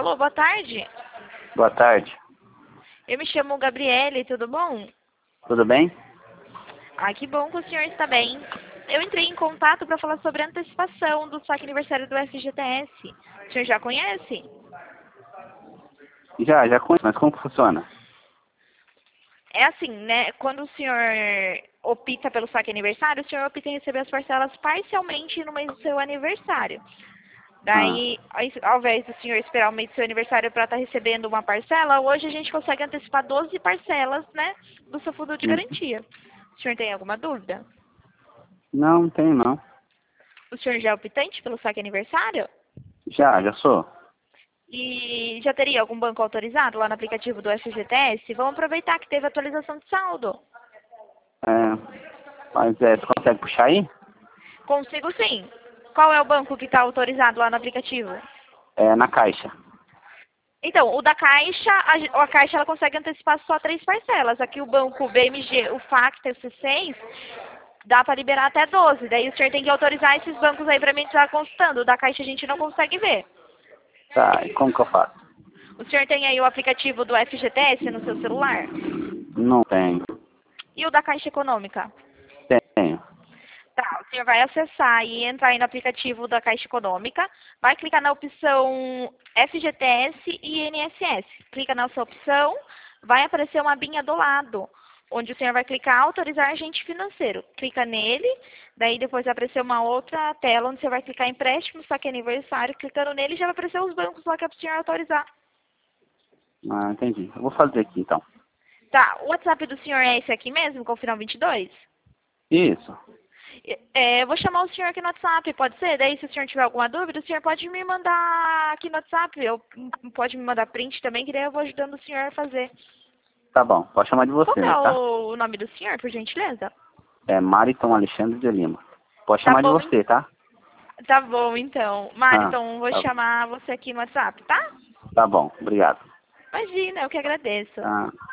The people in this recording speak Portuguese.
Alô, boa tarde. Boa tarde. Eu me chamo Gabriele, tudo bom? Tudo bem? Ah, que bom que o senhor está bem. Eu entrei em contato para falar sobre a antecipação do saque aniversário do FGTS. O senhor já conhece? Já conheço, mas como que funciona? É assim, né? Quando o senhor opta pelo saque aniversário, o senhor opta em receber as parcelas parcialmente no mês do seu aniversário. Ah, Daí, ao invés do senhor esperar o mês do seu aniversário para estar recebendo uma parcela, hoje a gente consegue antecipar 12 parcelas, né, do seu fundo de hum. garantia. O senhor tem alguma dúvida? Não tem não. O senhor já é optante pelo saque aniversário? Já sou. E já teria algum banco autorizado lá no aplicativo do FGTS? Vamos aproveitar que teve atualização de saldo. Mas você consegue puxar aí? Consigo sim. Qual é o banco que está autorizado lá no aplicativo? É na Caixa. Então, o da Caixa, a Caixa ela consegue antecipar só 3 parcelas. Aqui o banco BMG, o Factor, o C6, dá para liberar até 12. Daí o senhor tem que autorizar esses bancos aí para mim estar consultando. O da Caixa a gente não consegue ver. Tá, e como que eu faço? O senhor tem aí o aplicativo do FGTS no seu celular? Não tenho. E o da Caixa Econômica? Tenho. Tá, o senhor vai acessar e entrar aí no aplicativo da Caixa Econômica, vai clicar na opção FGTS e INSS. Clica nessa opção, vai aparecer uma abinha do lado, onde o senhor vai clicar autorizar agente financeiro. Clica nele, daí depois vai aparecer uma outra tela onde você vai clicar empréstimo, saque aniversário. Clicando nele já vai aparecer os bancos lá que é para o senhor autorizar. Ah, entendi. Eu vou fazer aqui então. Tá, o WhatsApp do senhor é esse aqui mesmo, com o final 22? Isso. Eu vou chamar o senhor aqui no WhatsApp, pode ser? Daí, se o senhor tiver alguma dúvida, o senhor pode me mandar aqui no WhatsApp. Pode me mandar print também, que daí eu vou ajudando o senhor a fazer. Tá bom. Pode chamar de Qual você que é mesmo, tá? o nome do senhor, por gentileza? É Mariton Alexandre de Lima. Pode Tá chamar de bom, você, tá? tá bom então. Ah, Mariton, vou tá, chamar você aqui no WhatsApp, tá? tá bom. Obrigado. Imagina, eu que agradeço. Ah.